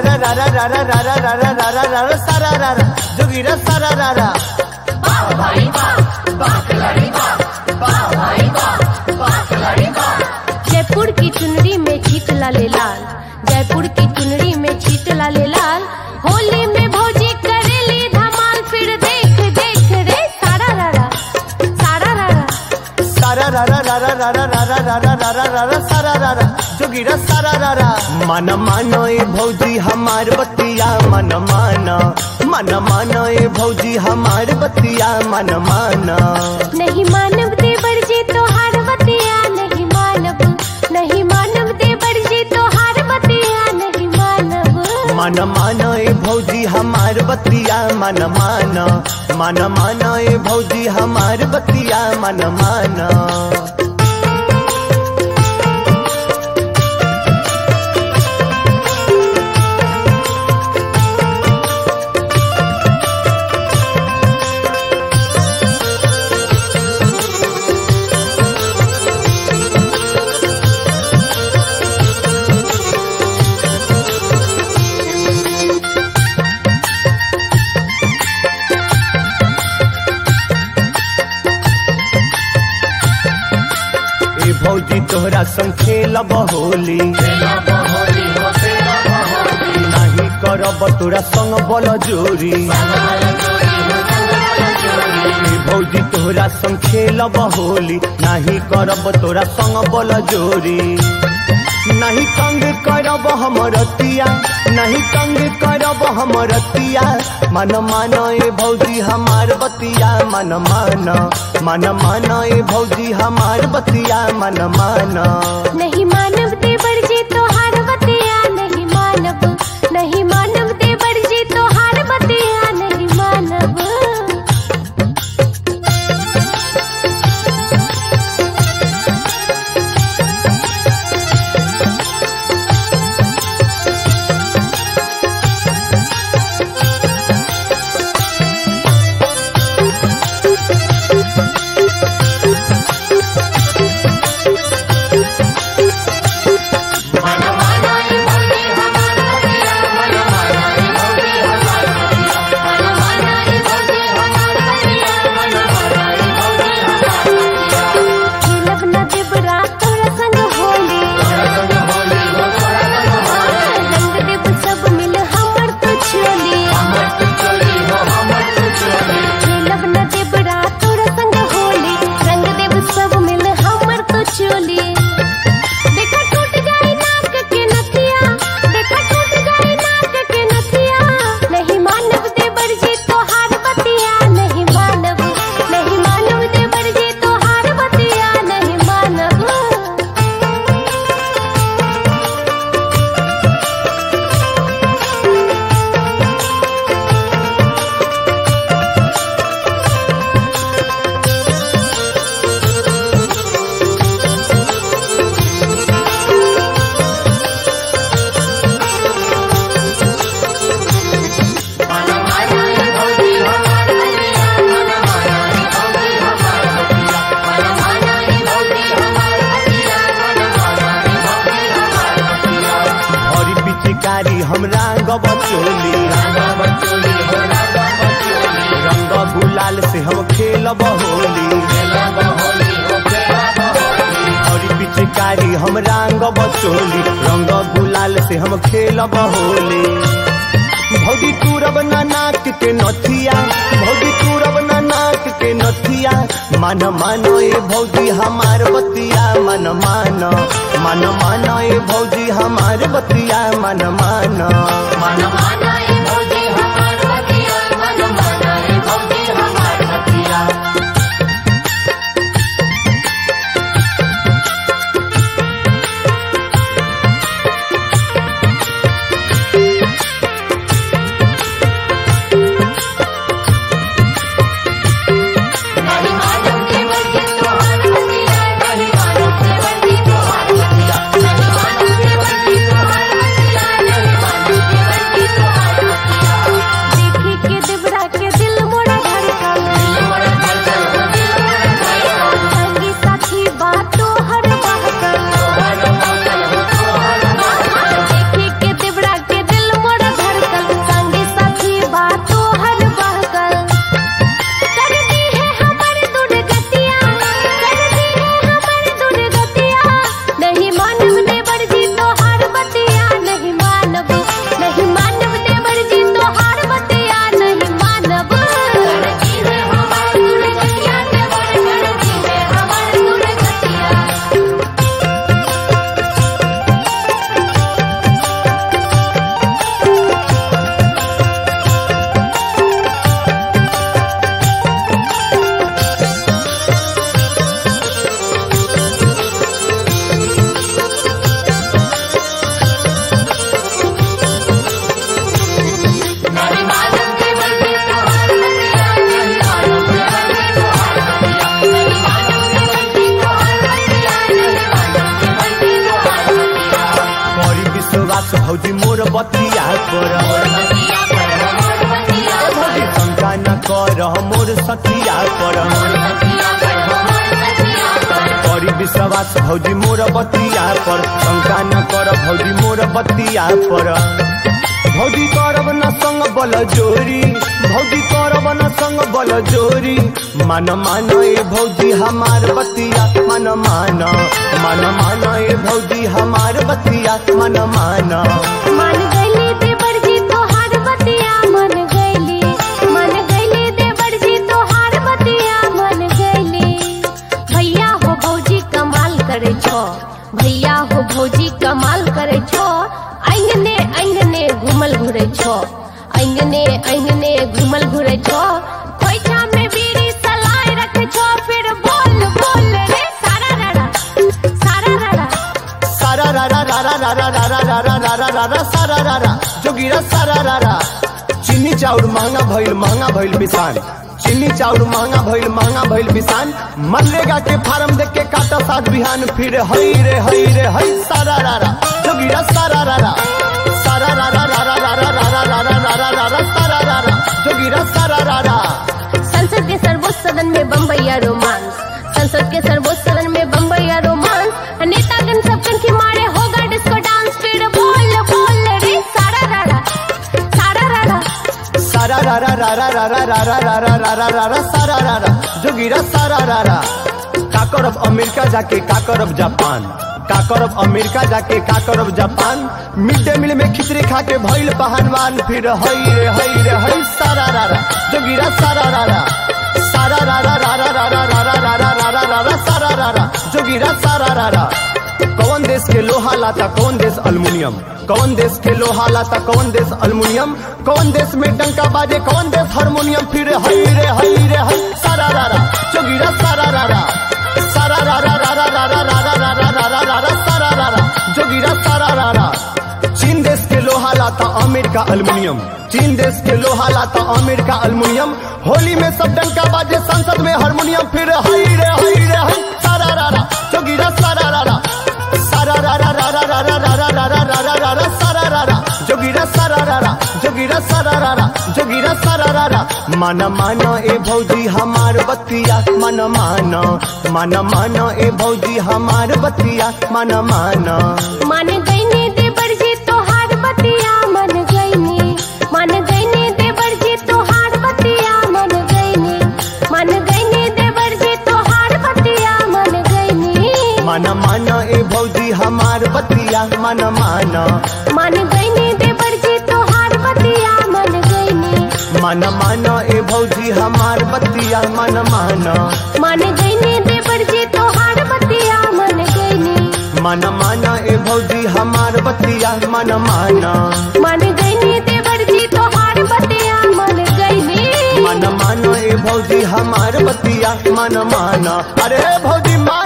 रा रा रा रा रा रा रा रा रा रा रा रा सारा रा रा जोगीरा सारा रा रा। वाह भाई वाह, वाह खिलाड़ी वाह, वाह भाई वाह, वाह खिलाड़ी वाह। जयपुर की चुनरी में छीट लाले लाल, जयपुर की चुनरी में छीट लाले लाल। होली में भौजी करेली धमाल, फिर देख देख रे सारा रा रा सारा रा रा सारा रा रा रा रा रा रा रा रा रा रा रा रा रा सारा रा रा जोगीरा सारा रा रा। मन मानो ए भौजी हमार बतिया मन माना, मन मानो ए भौजी हमार बतिया मन माना। नहीं मानव देवर जी तो हार बतिया नहीं मानव, नहीं मानव देवर जी तो हार बतिया नहीं मानव। मन मानो ए भौजी हमार बतिया मन माना, मन मानो ए भौजी हमार बतिया मन माना। भौजी तोहरा संग खेलब होली, नहीं करब तोरा संग बल जोरी। भौजी तोहरा संग खेलब होली, नहीं करब तोरा संग बल जोरी। नहीं तंग करब हमरतिया, नहीं तंग करब हमरतिया। मन मानो ए भौजी हमार बतिया मन माना, मन मानो ए भौजी हमार बतिया मन माना। नहीं मानव देवर जी तो हार बतिया नहीं मानव, नहीं मानव देवर जी तो हार बतिया नहीं मानव। हम रंग बचोली, रंग गुलाल से हम खेलब होली। और पिचकारी हम रंग बचोली, रंग गुलाल से हम खेलब होली। भौजी तुरब ना नाक के नथिया, भौजी तुरब ना नाक के नथिया। मन मानो ए भौजी हमार बतिया मन मानो, मन मानो ए भौजी हमार बतिया मन मानो, मन मानो ए भौजी हमार बतिया मन मानो ए भौजी हमार बतिया। नहीं मानव देवर जी तो हार बतिया, नहीं मानव देवर जी तो हार बतिया, नहीं मानव देवर जी तो हार भौजी मोर बतिया पर बतिया पर मोर बतिया ए भौजी शंका न कर मोर सखिया पर बतिया पर मोर बतिया पर करी विश्वास भौजी मोर बतिया पर शंका न कर भौजी मोर बतिया पर भौजी करब न संग बल जोरी भौजी करब न संग बल जोरी मन मान ए भौजी हमार बतिया मन मान ए भौजी हमार बतिया मन मान गईली देवर जी तोहार बतिया मन गईली देवर जी तोहार बतिया मन गईली भैया हो भौजी कमाल करे छो भैया हो भौजी कमाल करे छो अंगने अंगने घूमल घुरे छो अंगने घूमल घुरे छो खोइछा में बीड़ी सलाए रखे छो फिर बोल बोल रे सारा रारा सारा रा रा रा रा रा रा रा रा रा रा रा रा रा सारा रा रा जोगिरा सारा रा रा चीनी चाउर महंगा भइल बिसान चीनी चाउर महंगा भइल बिसान मनरेगा के फार्म देख के काटा साग बिहान फिर हई रे हई सारा रा रा जोगिरा सारा रा रा सारा रा रा रा रा रा रा रा रा रा रा रा रा सारा रा रा जोगिरा सारा रा रा संसद के सर्वोच्च सदन में बम्बैया रोमांस संसद के सर्वोच्च सदन में बम्बैया रोमांस नेतागण सब कंठी मारे होगा डिस्को डांस फिर बोल बोल रे सारा रा रा सारा रा रा रा रा रा रा रा रा रा रा रा रा रा रा सारा रा रा जोगिरा सारा रा रा का करब अमेरिका जाके का करब जापान का करब अमेरिका जाके का करब जापान मिड डे मील में खिचड़ी खा के भइल पहलवान फिर हई रे हई सारा रा रा जोगिरा सारा रा रा सारा रा रा रा रा रा रा रा रा रा रा रा रा सारा रा रा जोगिरा सारा रा रा कौन देश के लोहा लाता कौन देश अल्मुनियम कौन देश के लोहा लाता कौन देश अल्मुनियम कौन देश में डंका बाजे कौन देश हारमोनियम फिर हई रे हई सारा रा रा जोगिरा सारा रा रा सारा रा रा रा रा रा रा रा रा रा रा रा रा सारा रा रा जोगिरा सारा रा रा चीन देश के लोहा लाता अमेरिका अल्मुनियम चीन देश के लोहा लाता अमेरिका अल्मुनियम होली में सब डंका बाजे संसद में हारमोनियम फिर हई रे हई सारा रा रा जोगिरा सारा रा रा सारा रा रा रा रा रा रा रा रा रा रा रा रा सारा रा रा जोगिरा सारा रा रा जोगिरा सारा रा रा जोगिरा सारा रा रा मन ए भौजी हमार बतिया मन मान ए भौजी हमार बतिया मन गईनी देवर जी तोहार बतिया मन गईनी देवर जी तोहार बतिया मन गईनी देवर जी तोहार बतिया मन ए भौजी हमार बतिया मन गईनी देवर जी तोहार बतिया मन ए भौजी हमार बतिया मन गईनी देवर जी तोहार बतिया मन ए भौजी हमार बतिया मन गईनी देवर जी तोहार बतिया मन ए भौजी हमार बतिया अरे भौजी